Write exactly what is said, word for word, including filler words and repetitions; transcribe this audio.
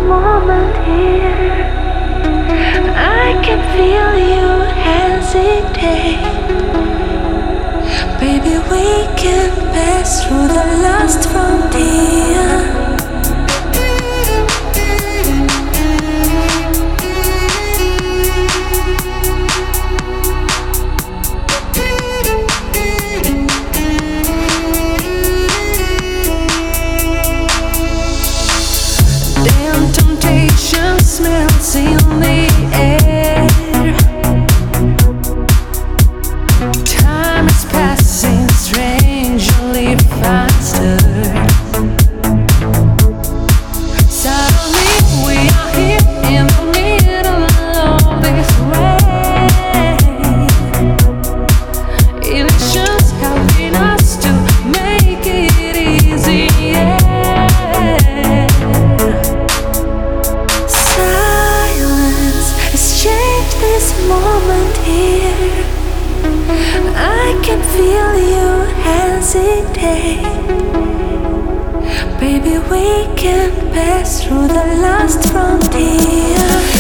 moment here. I can feel you hesitate. Baby, we can pass through the last frontier. Damn temptation smells in the air. Time is passing strangely faster. Suddenly we are here in the middle of this rain. Illusions helping us to make it easy. This moment here, I can feel you hesitate. Baby, we can pass through the last frontier.